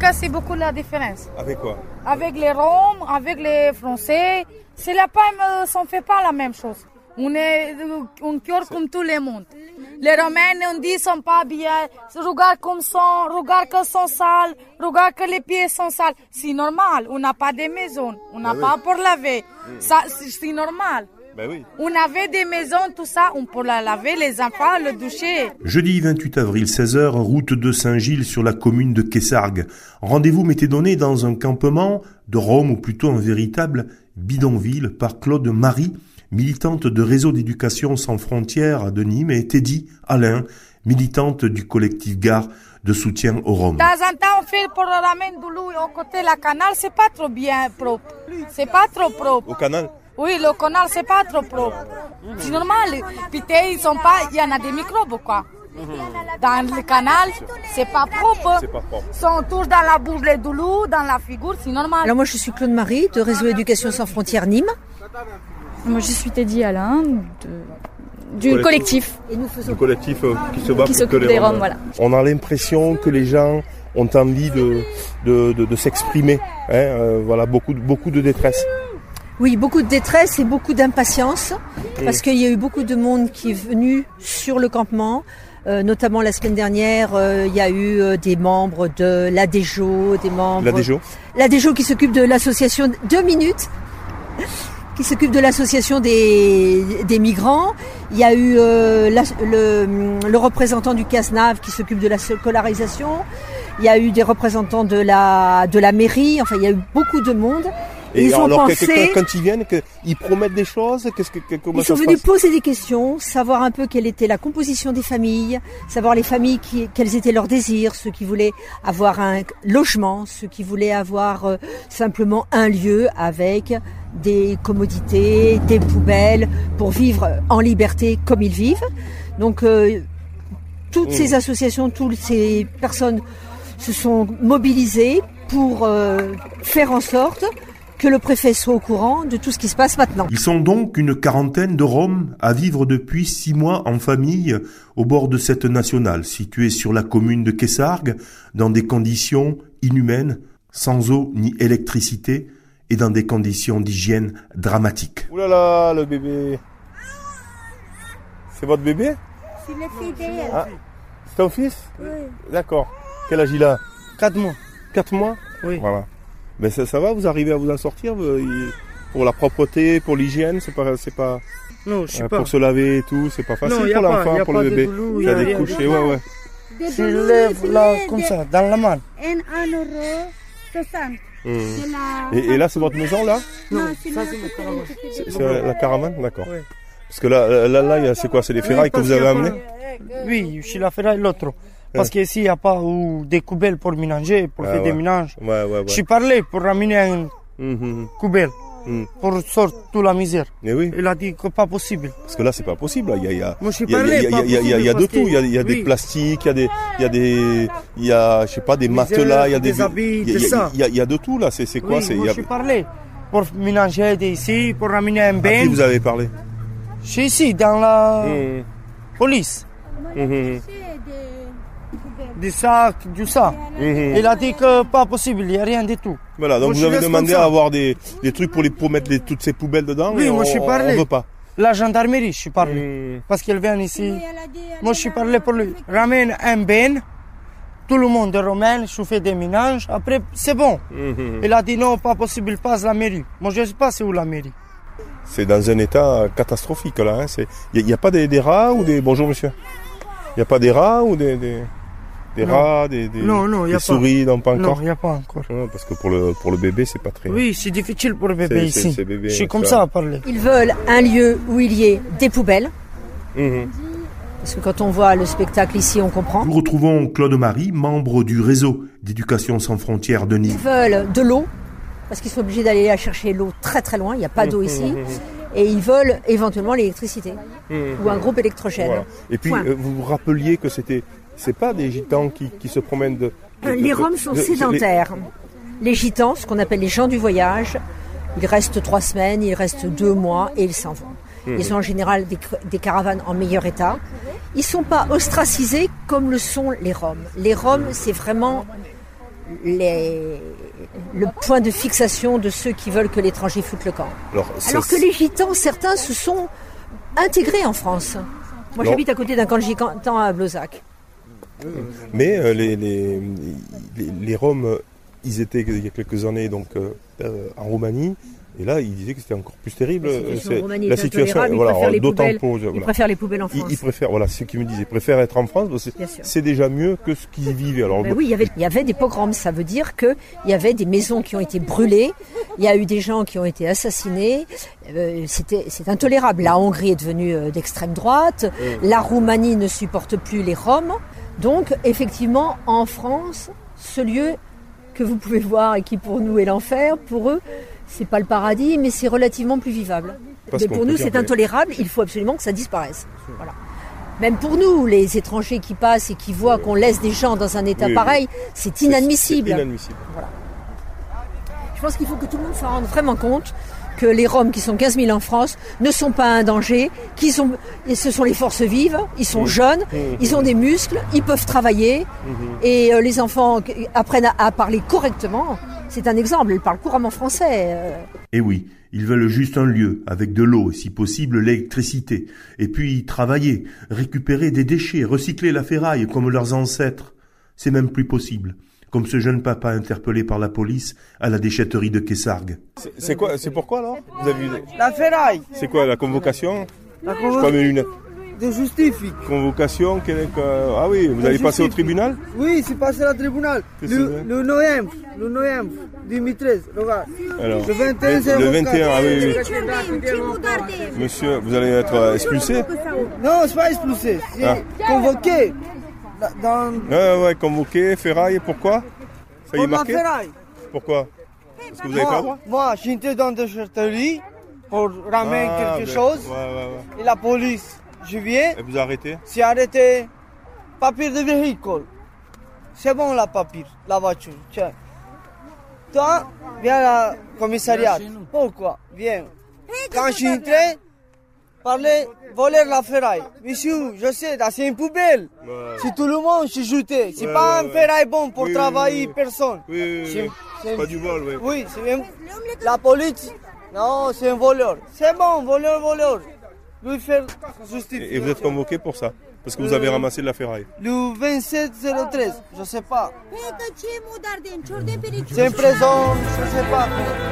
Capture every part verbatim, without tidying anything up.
cas, c'est beaucoup la différence. Avec quoi? Avec les Roms, avec les Français, c'est la même, ça ne fait pas la même chose. On est un cœur comme tout le monde. Les Romains, on dit, ne sont pas bien. Regarde comme sont, regarde que sont sales, regarde que les pieds sont sales. C'est normal, on n'a pas de maison, on n'a ben pas oui. pour laver. Ça, c'est normal. Ben oui. On avait des maisons, tout ça, on peut la laver, les enfants, le doucher. Jeudi vingt-huit avril, seize heures, route de Saint-Gilles sur la commune de Quessargues. Rendez-vous m'était donné dans un campement de Rome, ou plutôt un véritable bidonville, par Claude Marie, militante de Réseau d'éducation sans frontières de Nîmes, et Teddy Alain, militante du collectif Gare de soutien aux Roms. De temps en temps, on fait pour ramener de l'eau au côté de la canal, c'est pas trop bien propre. C'est pas trop propre. Au canal? Oui, le canal, c'est pas trop propre. C'est normal. Puis ils sont pas, il y en a des microbes, quoi. Dans le canal, c'est pas propre. C'est pas propre. Ils sont tous dans la bouche de l'eau, dans la figure, c'est normal. Alors moi, je suis Claude Marie, de Réseau Éducation sans frontières Nîmes. Moi, je suis Teddy Alain, de, du collectif. Et nous faisons... Du collectif euh, qui se bat qui pour s'occupe que les des Roms. Roms, voilà. On a l'impression que les gens ont envie de, de, de, de s'exprimer. Hein, euh, voilà, beaucoup, beaucoup de détresse. Oui, beaucoup de détresse et beaucoup d'impatience, parce qu'il y a eu beaucoup de monde qui est venu sur le campement. Euh, notamment la semaine dernière, euh, il y a eu euh, des membres de l'A D J O, des membres... L'A D J O L'A D J O qui s'occupe de l'association... Deux minutes qui s'occupe de l'association des, des migrants. Il y a eu euh, la, le, le représentant du CASNAV qui s'occupe de la scolarisation. Il y a eu des représentants de la, de la mairie. Enfin, il y a eu beaucoup de monde. Et ils alors, ont pensé... quand, quand ils viennent, que, ils promettent des choses, qu'est-ce que, comment Ils ça sont se venus passe? poser des questions, savoir un peu quelle était la composition des familles, savoir les familles, qui, quels étaient leurs désirs, ceux qui voulaient avoir un logement, ceux qui voulaient avoir euh, simplement un lieu avec des commodités, des poubelles, pour vivre en liberté comme ils vivent. Donc, euh, toutes mmh. ces associations, toutes ces personnes se sont mobilisées pour euh, faire en sorte que le préfet soit au courant de tout ce qui se passe maintenant. Ils sont donc une quarantaine de Roms à vivre depuis six mois en famille au bord de cette nationale, située sur la commune de Quessargues, dans des conditions inhumaines, sans eau ni électricité, et dans des conditions d'hygiène dramatiques. Ouh là là, le bébé. C'est votre bébé? C'est le fils d'elle. Ah, c'est ton fils? Oui. D'accord. Quel âge il a? Quatre mois. Quatre mois? Oui. Voilà. Mais ça, ça va, vous arrivez à vous en sortir pour la propreté, pour l'hygiène, c'est pas, c'est pas. Non, je sais euh, pas. Pour se laver et tout, c'est pas facile non, pour l'enfant, pour le bébé. Il y a des couches, ouais, ouais. Je lève là comme ça, dans la main. Un euro soixante. Mmh. Et, et là, c'est votre maison là? Non, c'est ça, c'est ma caravane. C'est, c'est la, la caravane, d'accord. Oui. Parce que là, là, là, c'est quoi? C'est les ferrailles oui, que vous avez amenées? Oui, je suis la ferraille l'autre. Parce que qu'ici, il n'y a pas ou des coubelles pour ménanger, pour ah, faire ouais. des ménages. Ouais, ouais, ouais. Je suis parlé pour ramener une mmh. coubelle, mmh. pour sortir toute la misère. Et oui. Il a dit que pas possible. Parce que là, c'est pas possible. Il y a, il y a, Moi, je suis il y a, parlé, il y a, pas il y a, il y a, il y a de tout. Il y a, il y a oui. des plastiques, il y a des, il y a des, il y a, je sais pas, des misère, matelas, il y a des, des habits, il y a, il y a, il y a, il y a de tout là. C'est, c'est quoi? Oui, c'est, moi, il y a... je suis parlé pour ménager d'ici, pour ramener un bain. À qui vous avez parlé? Je suis ici, dans la mmh. police. Mmh. Des sacs, du ça. Mmh. Il a dit que pas possible, il n'y a rien du tout. Voilà, donc moi, vous avez demandé à avoir des, des trucs pour, les, pour mettre les, toutes ces poubelles dedans. Oui, et moi on, je suis parlé. On veut pas. La gendarmerie, je suis parlé. Mmh. Parce qu'elle vient ici. Moi je suis parlé pour lui. Ramène un bain. Tout le monde est romain, je fais des ménages. Après, c'est bon. Mmh. Il a dit non, pas possible, passe la mairie. Moi je ne sais pas c'est où la mairie. C'est dans un état catastrophique là. Il hein. n'y a, a pas des, des rats ou des... Bonjour monsieur. Il n'y a pas des rats ou des... des... Des non. rats, des, des, non, non, y a des pas. souris, non pas encore. Non, il n'y a pas encore. Ouais, parce que pour le, pour le bébé, c'est pas très... Oui, c'est difficile pour le bébé c'est, ici. C'est, c'est bébé, je suis comme ça. ça à parler. Ils veulent un lieu où il y ait des poubelles. Mmh. Parce que quand on voit le spectacle ici, on comprend. Nous retrouvons Claude Marie, membre du réseau d'éducation sans frontières de Nîmes. Ils veulent de l'eau, parce qu'ils sont obligés d'aller la chercher l'eau très très loin. Il n'y a pas d'eau ici. Et ils veulent éventuellement l'électricité mmh. ou un groupe électrogène. Voilà. Et puis, euh, vous vous rappeliez que c'était... C'est pas des gitans qui, qui se promènent de... de les Roms sont de, sédentaires. Les... les gitans, ce qu'on appelle les gens du voyage, ils restent trois semaines, ils restent deux mois et ils s'en vont. Mmh. Ils ont en général des, des caravanes en meilleur état. Ils ne sont pas ostracisés comme le sont les Roms. Les Roms, c'est vraiment les, le point de fixation de ceux qui veulent que l'étranger foute le camp. Alors, Alors que les gitans, certains se sont intégrés en France. Moi, non. J'habite à côté d'un camp de gitans à Blauzac. Mais euh, les, les, les, les Roms, ils étaient il y a quelques années donc, euh, en Roumanie. Et là, il disait que c'était encore plus terrible. La situation, c'est, la situation voilà, d'autant poubelles, pour, voilà. Ils préfèrent les poubelles en France. Ils, ils préfèrent, voilà, ce qu'ils me disaient, ils préfèrent être en France. C'est, c'est déjà mieux que ce qu'ils vivaient. Alors, ben oui, il y avait, il y avait des pogroms. Ça veut dire que il y avait des maisons qui ont été brûlées. Il y a eu des gens qui ont été assassinés. Euh, c'était, c'est intolérable. La Hongrie est devenue euh, d'extrême droite. Oui. La Roumanie ne supporte plus les Roms. Donc, effectivement, en France, ce lieu que vous pouvez voir et qui pour nous est l'enfer, pour eux, c'est pas le paradis, mais c'est relativement plus vivable. Parce mais pour nous, c'est intolérable. Il faut absolument que ça disparaisse. Voilà. Même pour nous, les étrangers qui passent et qui voient qu'on laisse des gens dans un état oui, pareil, oui. c'est inadmissible. C'est inadmissible. Voilà. Je pense qu'il faut que tout le monde s'en rende vraiment compte que les Roms, qui sont quinze mille en France, ne sont pas un danger, qui sont, ce sont les forces vives, ils sont mmh. jeunes, mmh. ils ont des muscles, ils peuvent travailler, mmh. et euh, les enfants apprennent à, à parler correctement. C'est un exemple, ils parlent couramment français. Et oui, ils veulent juste un lieu, avec de l'eau et si possible l'électricité, et puis travailler, récupérer des déchets, recycler la ferraille comme leurs ancêtres. C'est même plus possible. Comme ce jeune papa interpellé par la police à la déchetterie de Kessargues. C'est, c'est quoi, c'est pourquoi alors vous avez vu la ferraille. C'est quoi la convocation? La convocation de justifie. Convocation, quel est, ah oui, vous allez passer au tribunal? Oui, c'est passé au tribunal. Le, le novembre, le novembre deux mille treize, regarde. Alors, le vingt et un, c'est le vingt et un, ah oui, oui. Monsieur, vous allez être expulsé? Non, c'est pas expulsé, c'est ah. convoqué. Dans... Ouais, ouais, convoqué, ferraille, pourquoi? Ça y est marqué? Ferraille. Pourquoi? Parce que vous n'avez pas le droit? Moi, j'étais dans la déchetterie pour ramener ah, quelque ben, chose. Ouais, ouais, ouais. Et la police, je viens. Et vous arrêtez? C'est arrêté. Papier de véhicule. C'est bon, la papier, la voiture. Tiens. Toi, viens au commissariat. Pourquoi? Viens. Quand j'entrais, parler, voler la ferraille. Monsieur, je sais, c'est une poubelle. Ouais. C'est tout le monde qui jeté. C'est ouais, pas ouais, un ferraille bon pour oui, travailler, oui, oui. personne. Oui, oui, oui. C'est, c'est pas du vol, oui. Oui, c'est un... la police. Non, c'est un voleur. C'est bon, voleur, voleur. Lui faire justice. Et vous êtes convoqué pour ça? Parce que vous avez euh, ramassé de la ferraille. Le vingt-sept zéro treize, je sais pas. C'est une prison, je sais pas.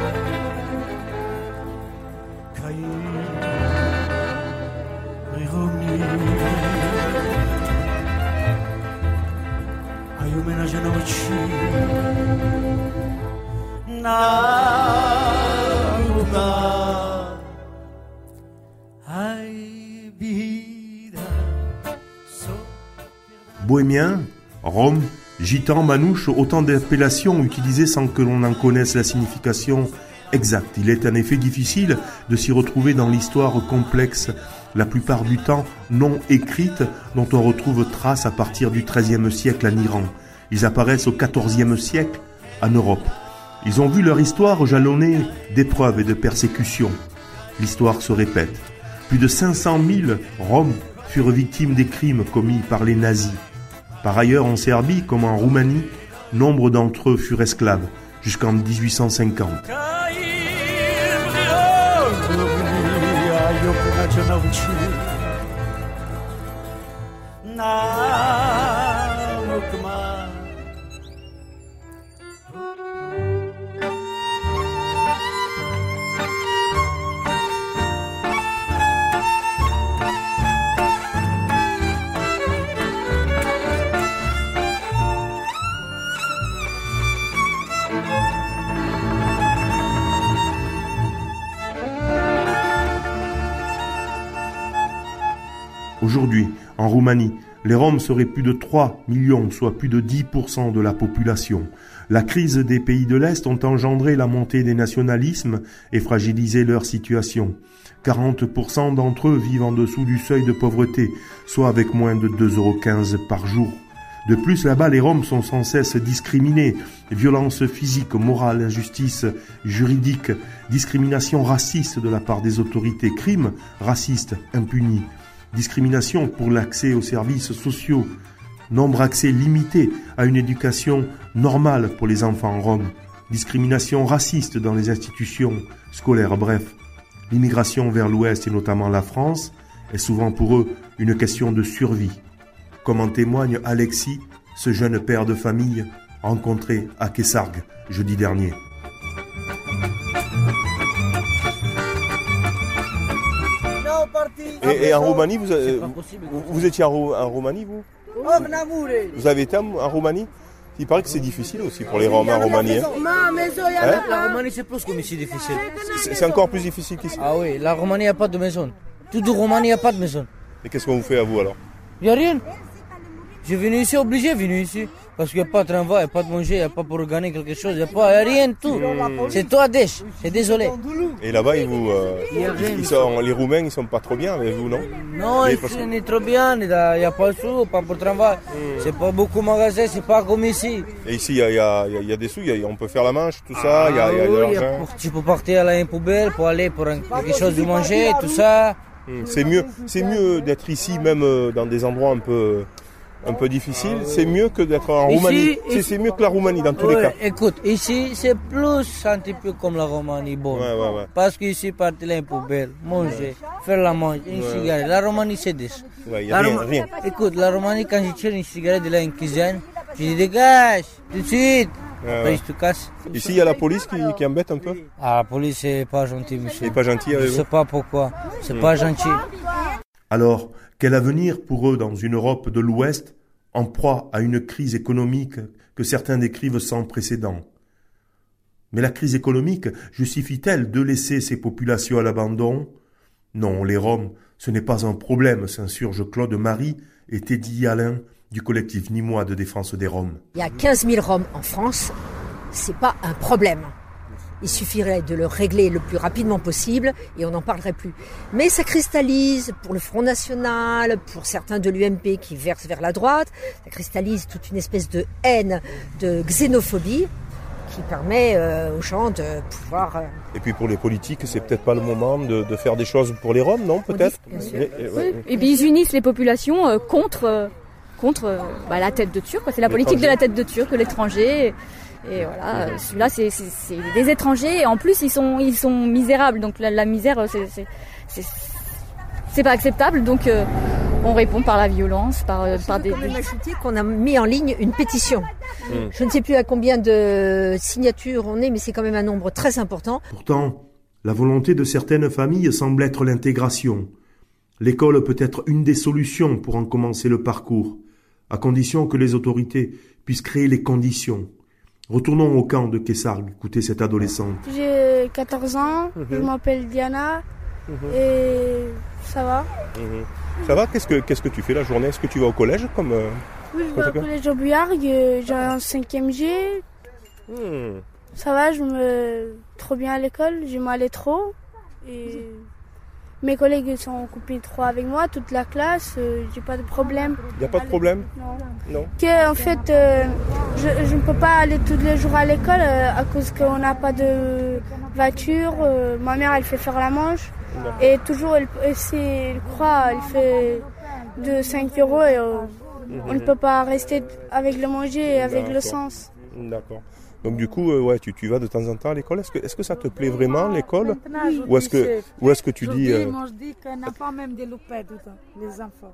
Bohémien, Rome, gitan, manouche, autant d'appellations utilisées sans que l'on en connaisse la signification exacte. Il est en effet difficile de s'y retrouver dans l'histoire complexe, la plupart du temps non écrite, dont on retrouve trace à partir du treizième siècle en Iran. Ils apparaissent au quatorzième siècle en Europe. Ils ont vu leur histoire jalonnée d'épreuves et de persécutions. L'histoire se répète. Plus de cinq cent mille Roms furent victimes des crimes commis par les nazis. Par ailleurs, en Serbie comme en Roumanie, nombre d'entre eux furent esclaves jusqu'en dix-huit cent cinquante. Aujourd'hui, en Roumanie, les Roms seraient plus de trois millions, soit plus de dix pour cent de la population. La crise des pays de l'Est ont engendré la montée des nationalismes et fragilisé leur situation. quarante pour cent d'entre eux vivent en dessous du seuil de pauvreté, soit avec moins de deux euros quinze par jour. De plus, là-bas, les Roms sont sans cesse discriminés. Violences physiques, morales, injustices juridiques, discrimination raciste de la part des autorités, crimes racistes impunis. Discrimination pour l'accès aux services sociaux, nombre accès limité à une éducation normale pour les enfants roms, discrimination raciste dans les institutions scolaires, bref. L'immigration vers l'Ouest et notamment la France est souvent pour eux une question de survie, comme en témoigne Alexis, ce jeune père de famille rencontré à Kessargues jeudi dernier. Et, et en Roumanie, vous, avez, vous, vous étiez en, en Roumanie, vous Vous avez été en, en Roumanie? Il paraît que c'est difficile aussi pour les Roms en Roumanie. Hein hein la Roumanie, c'est plus comme ici difficile. C'est encore plus difficile qu'ici? Ah oui, la Roumanie, il n'y a pas de maison. Tout de Roumanie, il n'y a pas de maison. Et qu'est-ce qu'on vous fait à vous alors? Il n'y a rien. Je suis venu ici, obligé de venir ici. Parce qu'il n'y a pas de travail, il n'y a pas de manger, il n'y a pas pour gagner quelque chose, il n'y a, a rien de tout. Mmh. C'est toi, Dèche, c'est désolé. Et là-bas, ils vous, euh, ils, ils sont, les Roumains, ils ne sont pas trop bien avec vous, non? Non, ils sont ni trop bien, il n'y a pas de sous, pas pour travail. Mmh. C'est pas beaucoup de magasins, c'est pas comme ici. Et ici, il y a, y, a, y a des sous, y a, on peut faire la manche, tout ça, il ah, y a, y a oui, de l'argent. Tu peux partir à la poubelle pour aller pour un, quelque chose de manger, tout ça. Mmh. C'est mieux, c'est mieux d'être ici, même dans des endroits un peu... un peu difficile, c'est mieux que d'être en ici, Roumanie. C'est, c'est mieux que la Roumanie dans tous ouais, les cas. Écoute, ici c'est plus un petit peu comme la Roumanie, bon. Ouais, ouais, ouais. Parce qu'ici, partir là une poubelle, manger, faire la mange, une ouais. cigarette. La Roumanie c'est des. Ouais, y a rien, Rom... rien. Écoute, la Roumanie quand je tire une cigarette de là une cuisine, je dis dégage, tout de suite. Ouais, Après ouais. je te casse. Ici il y a la police qui, qui embête un peu. Ah, la police c'est pas gentil, monsieur. C'est pas gentil avec vous? Je sais pas pourquoi, c'est mmh. pas gentil. Alors, quel avenir pour eux dans une Europe de l'Ouest en proie à une crise économique que certains décrivent sans précédent? Mais la crise économique justifie-t-elle de laisser ces populations à l'abandon? Non, les Roms, ce n'est pas un problème, s'insurge Claude Marie et Teddy Alain du collectif Nîmois de défense des Roms. Il y a quinze mille Roms en France, c'est pas un problème. Il suffirait de le régler le plus rapidement possible et on n'en parlerait plus. Mais ça cristallise pour le Front National, pour certains de l'U M P qui versent vers la droite, ça cristallise toute une espèce de haine, de xénophobie qui permet euh, aux gens de pouvoir... Euh... Et puis pour les politiques, c'est peut-être pas le moment de, de faire des choses pour les Roms, non, peut-être? Bien sûr. Et, et, ouais. Et puis ils unissent les populations euh, contre, euh, contre euh, bah, la tête de Turc. C'est la politique de la tête de Turc, l'étranger... Et voilà, celui-là, c'est, c'est, c'est des étrangers. Et en plus, ils sont, ils sont misérables. Donc la, la misère, c'est, c'est, c'est, c'est pas acceptable. Donc euh, on répond par la violence, par, euh, par des... des... qu'on a mis en ligne une pétition. Mmh. Je ne sais plus à combien de signatures on est, mais c'est quand même un nombre très important. Pourtant, la volonté de certaines familles semble être l'intégration. L'école peut être une des solutions pour en commencer le parcours, à condition que les autorités puissent créer les conditions. Retournons au camp de Kessargues, écoutez cette adolescente. J'ai quatorze ans, mmh. je m'appelle Diana mmh. et ça va. Mmh. Ça va? Qu'est-ce que, qu'est-ce que tu fais la journée? Est-ce que tu vas au collège comme euh, Oui, je vais au collège au Buyargues, j'ai un cinquième G. Mmh. Ça va, je me trop bien à l'école, je m'allais trop. Et mes collègues sont occupés trop avec moi, toute la classe, euh, j'ai pas de problème. Il n'y a pas de problème? Non. Non. Que, en fait, euh, je, je ne peux pas aller tous les jours à l'école euh, à cause qu'on n'a pas de voiture. Euh, ma mère, elle fait faire la manche. D'accord. Et toujours, elle, elle, elle croit, elle fait de cinq euros et euh, mmh. on ne peut pas rester avec le manger et avec D'accord. le sens. D'accord. Donc du coup, euh, ouais, tu, tu vas de temps en temps à l'école. Est-ce que, est-ce que ça te plaît vraiment l'école? Oui. Ou est-ce que, ou est-ce que tu dis... Euh... Moi, je dis qu'on n'a pas même des loupés, les enfants.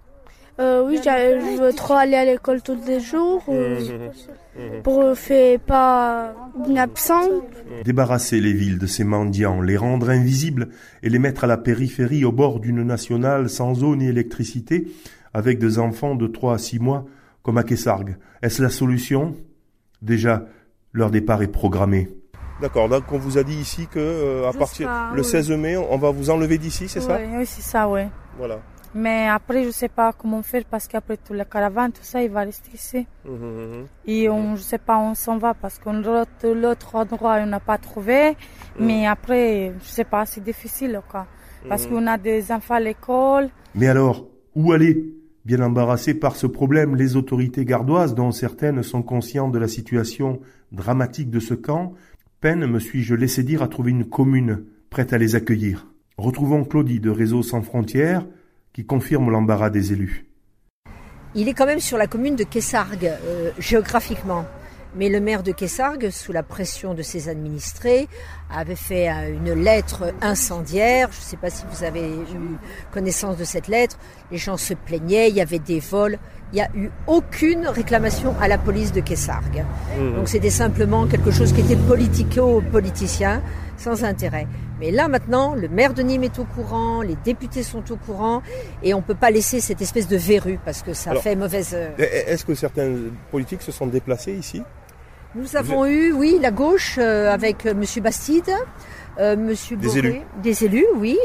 Euh, oui, je veux trop aller à l'école tous les jours euh, mmh. pour faire pas une absence. Débarrasser les villes de ces mendiants, les rendre invisibles et les mettre à la périphérie au bord d'une nationale sans eau ni électricité, avec des enfants de trois à six mois comme à Kessargues. Est-ce la solution? Déjà, leur départ est programmé. D'accord, donc on vous a dit ici que euh, à partir pas, le oui. seize mai, on va vous enlever d'ici, c'est oui, ça? Oui, c'est ça, oui. Voilà. Mais après, je ne sais pas comment faire parce qu'après toute la caravane, tout ça, il va rester ici. Mmh, mmh. Et on, je ne sais pas où on s'en va parce que l'autre, l'autre endroit, on n'a pas trouvé. Mmh. Mais après, je ne sais pas, c'est difficile, quoi. Parce mmh. qu'on a des enfants à l'école. Mais alors, où aller? Bien embarrassées par ce problème, les autorités gardoises, dont certaines sont conscientes de la situation dramatique de ce camp, peinent, me suis-je laissé dire, à trouver une commune prête à les accueillir. Retrouvons Claudie de Réseau Sans Frontières, qui confirme l'embarras des élus. Il est quand même sur la commune de Kessargues, euh, géographiquement. Mais le maire de Kessargues, sous la pression de ses administrés, avait fait une lettre incendiaire. Je ne sais pas si vous avez eu connaissance de cette lettre. Les gens se plaignaient, il y avait des vols. Il n'y a eu aucune réclamation à la police de Kessargues. Mmh. Donc c'était simplement quelque chose qui était politico-politicien, sans intérêt. Mais là maintenant, le maire de Nîmes est au courant, les députés sont au courant, et on ne peut pas laisser cette espèce de verrue, parce que ça Alors, fait mauvaise... Est-ce que certains politiques se sont déplacés ici ? Nous avons Vous... eu, oui, la gauche euh, avec euh, M. Bastide, euh, M. Des Boré, élus. Des élus, oui.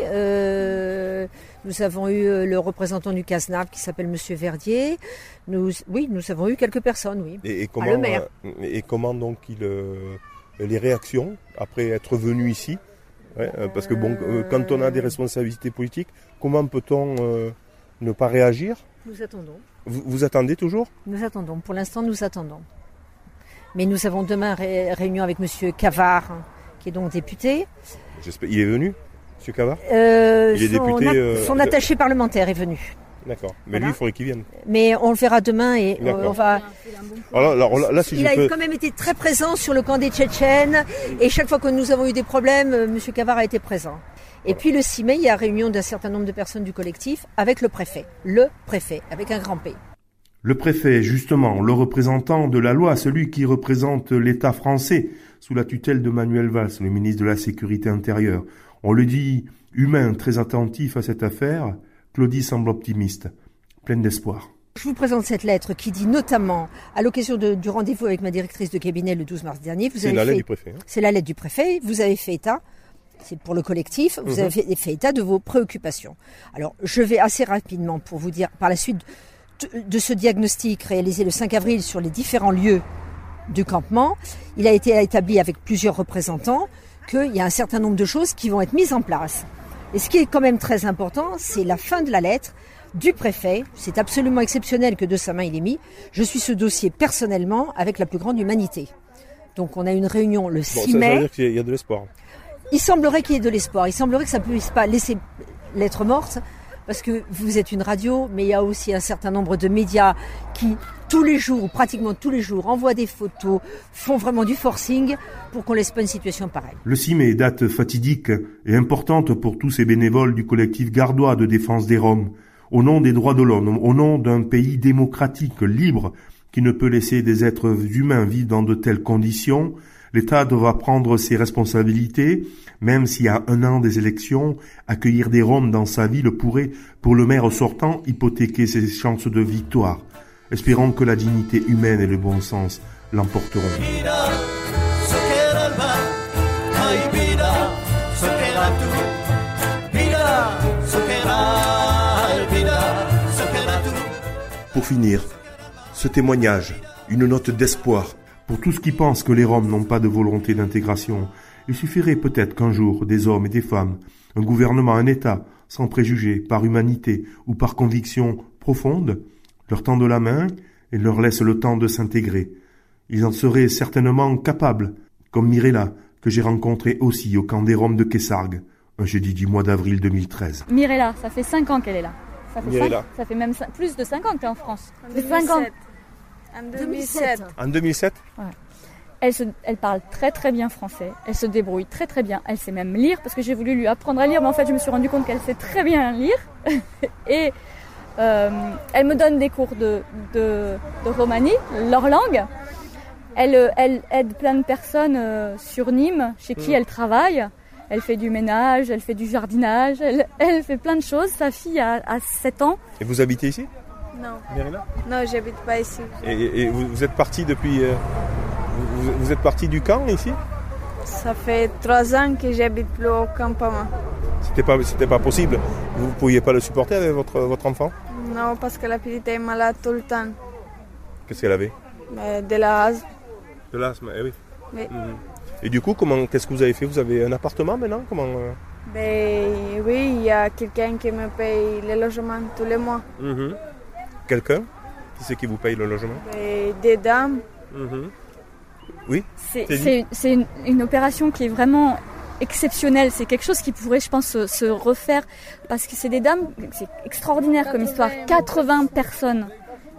Euh, nous avons eu euh, le représentant du CASNAV qui s'appelle M. Verdier. Nous, oui, nous avons eu quelques personnes, oui. Et, et comment, ah, le maire. Euh, et comment donc il, euh, les réactions après être venu ici ? Ouais, euh, parce que bon, euh, quand on a des responsabilités politiques, comment peut-on euh, ne pas réagir ? Nous attendons. Vous, vous attendez toujours ? Nous attendons. Pour l'instant, nous attendons. Mais nous avons demain ré- réunion avec M. Cavard, qui est donc député. J'espère. Il est venu, M. Cavard ? euh, Il est son député. A- euh, son attaché parlementaire est venu. D'accord. Mais Voilà. lui, il faudrait qu'il vienne. Mais on le verra demain et D'accord. on va. Alors, alors, là, là, si Il je a peux... quand même été très présent sur le camp des Tchétchènes et chaque fois que nous avons eu des problèmes, M. Cavard a été présent. Et puis le six mai, il y a réunion d'un certain nombre de personnes du collectif avec le préfet. Le préfet, avec un grand P. Le préfet, justement, le représentant de la loi, celui qui représente l'État français sous la tutelle de Manuel Valls, le ministre de la Sécurité intérieure. On le dit humain, très attentif à cette affaire. Claudie semble optimiste, pleine d'espoir. Je vous présente cette lettre qui dit notamment, à l'occasion de, du rendez-vous avec ma directrice de cabinet le douze mars dernier, vous C'est avez la fait, lettre du préfet. Hein. C'est la lettre du préfet, vous avez fait état, c'est pour le collectif, vous Mhm. avez fait, fait état de vos préoccupations. Alors, je vais assez rapidement pour vous dire, par la suite de, de ce diagnostic réalisé le cinq avril sur les différents lieux du campement, il a été établi avec plusieurs représentants qu'il y a un certain nombre de choses qui vont être mises en place. Et ce qui est quand même très important, c'est la fin de la lettre du préfet. C'est absolument exceptionnel que de sa main il ait mis. Je suis ce dossier personnellement avec la plus grande humanité. Donc on a une réunion le six Bon, ça, mai. ça veut dire qu'il y a de l'espoir. Il semblerait qu'il y ait de l'espoir. Il semblerait que ça ne puisse pas laisser lettre morte, parce que vous êtes une radio, mais il y a aussi un certain nombre de médias qui, tous les jours, ou pratiquement tous les jours, envoient des photos, font vraiment du forcing pour qu'on ne laisse pas une situation pareille. Le six mai, date fatidique et importante pour tous ces bénévoles du collectif gardois de défense des Roms. Au nom des droits de l'homme, au nom d'un pays démocratique, libre, qui ne peut laisser des êtres humains vivre dans de telles conditions, l'État devra prendre ses responsabilités, même s'il y a un an des élections, accueillir des Roms dans sa ville pourrait, pour le maire sortant, hypothéquer ses chances de victoire. Espérons que la dignité humaine et le bon sens l'emporteront. Pour finir, ce témoignage, une note d'espoir pour tous qui pensent que les Roms n'ont pas de volonté d'intégration. Il suffirait peut-être qu'un jour, des hommes et des femmes, un gouvernement, un État, sans préjugés, par humanité ou par conviction profonde, leur tendent la main et leur laissent le temps de s'intégrer. Ils en seraient certainement capables, comme Mirella, que j'ai rencontrée aussi au camp des Roms de Kessargues, un jeudi du mois d'avril deux mille treize. Mirella, ça fait cinq ans qu'elle est là. Ça fait, Mirella. cinq, ça fait même cinq, plus de cinq ans que tu es en France. En Ça fait cinq ans. En deux mille sept. En deux mille sept ? Ouais. Elle, se, elle parle très très bien français, elle se débrouille très très bien, elle sait même lire, parce que j'ai voulu lui apprendre à lire, mais en fait je me suis rendu compte qu'elle sait très bien lire. Et euh, elle me donne des cours de, de, de romani, leur langue. Elle, elle aide plein de personnes euh, sur Nîmes, chez qui elle travaille. Elle fait du ménage, elle fait du jardinage, elle, elle fait plein de choses. Sa fille a, a sept ans. Et vous habitez ici ? Non. Mirella ? Non, j'habite pas ici. Et, et, et vous, vous êtes parti depuis... Euh, vous, vous êtes parti du camp ici ? Ça fait trois ans que j'habite plus au campement. C'était pas, c'était pas possible. Vous ne pouviez pas le supporter avec votre, votre enfant ? Non, parce que la petite est malade tout le temps. Qu'est-ce qu'elle avait ? Mais de l'asthme. De l'asthme, eh oui. Oui. Mmh. Et du coup, comment, qu'est-ce que vous avez fait ? Vous avez un appartement maintenant ? Comment euh... Ben, oui, il y a quelqu'un qui me paye le logement tous les mois. Mmh. Quelqu'un ? Qui c'est qui vous paye le logement ? Ben, des dames. Mmh. Oui. C'est, c'est, c'est une, une opération qui est vraiment exceptionnelle. C'est quelque chose qui pourrait, je pense, se, se refaire. Parce que c'est des dames, c'est extraordinaire comme histoire. quatre-vingts personnes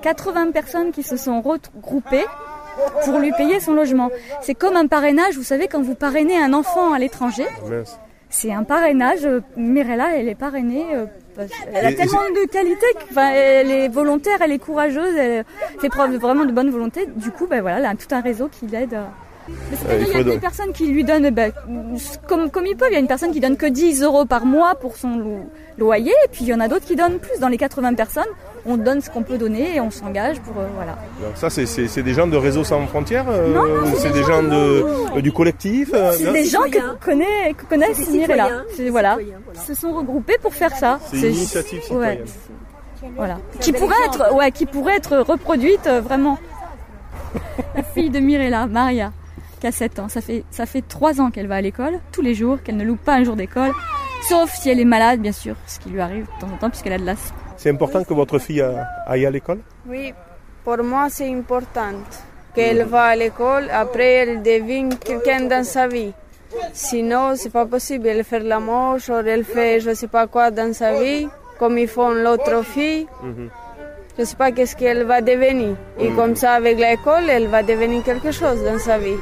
quatre-vingts personnes qui se sont regroupées pour lui payer son logement. C'est comme un parrainage, vous savez, quand vous parrainez un enfant à l'étranger, Mince. c'est un parrainage. Mirella, elle est parrainée, euh, elle a et, tellement et de qualités, enfin, elle est volontaire, elle est courageuse, elle fait preuve de vraiment de bonne volonté. Du coup, ben voilà, elle a tout un réseau qui l'aide. Mais c'est euh, il y a des personnes qui lui donnent, ben, comme, comme ils peuvent, il y a une personne qui donne que dix euros par mois pour son lo- loyer, et puis il y en a d'autres qui donnent plus. Dans les quatre-vingts personnes, on donne ce qu'on peut donner et on s'engage pour, euh, voilà. Donc ça, c'est, c'est, c'est des gens de Réseau Sans Frontières euh, Non, non, c'est, c'est des, des gens, gens de, euh, du collectif euh, C'est des gens que, connaît, que connaissent Mirella. C'est, voilà, voilà. Qui se sont regroupés pour faire ça. C'est, c'est une initiative citoyenne. Ouais, voilà. Qui pourrait, être, ouais, qui pourrait être reproduite, euh, vraiment. La fille de Mirella, Maria, qui a sept ans. Ça fait, ça fait trois ans qu'elle va à l'école, tous les jours, qu'elle ne loupe pas un jour d'école. Sauf si elle est malade, bien sûr, ce qui lui arrive de temps en temps, puisqu'elle a de l'asthme. C'est important que votre fille aille à l'école? Oui, pour moi c'est important qu'elle va à l'école, après elle devient quelqu'un dans sa vie. Sinon, c'est pas possible, elle fait la moche, ou elle fait je sais pas quoi dans sa vie, comme ils font l'autre fille. Mm-hmm. Je sais pas qu'est-ce qu'elle va devenir. Et mm-hmm. comme ça, avec l'école, elle va devenir quelque chose dans sa vie.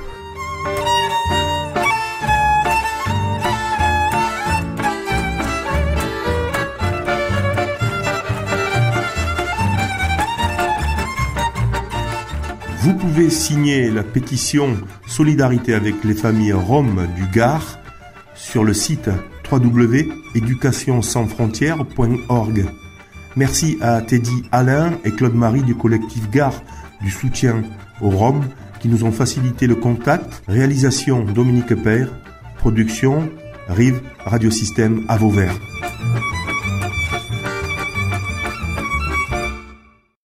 Vous pouvez signer la pétition Solidarité avec les familles roms du Gard sur le site w w w point éducation sans frontières point org. Merci à Teddy Alain et Claude-Marie du collectif Gard du soutien aux Roms qui nous ont facilité le contact. Réalisation Dominique Père, production Rive Radiosystème à Vauvert.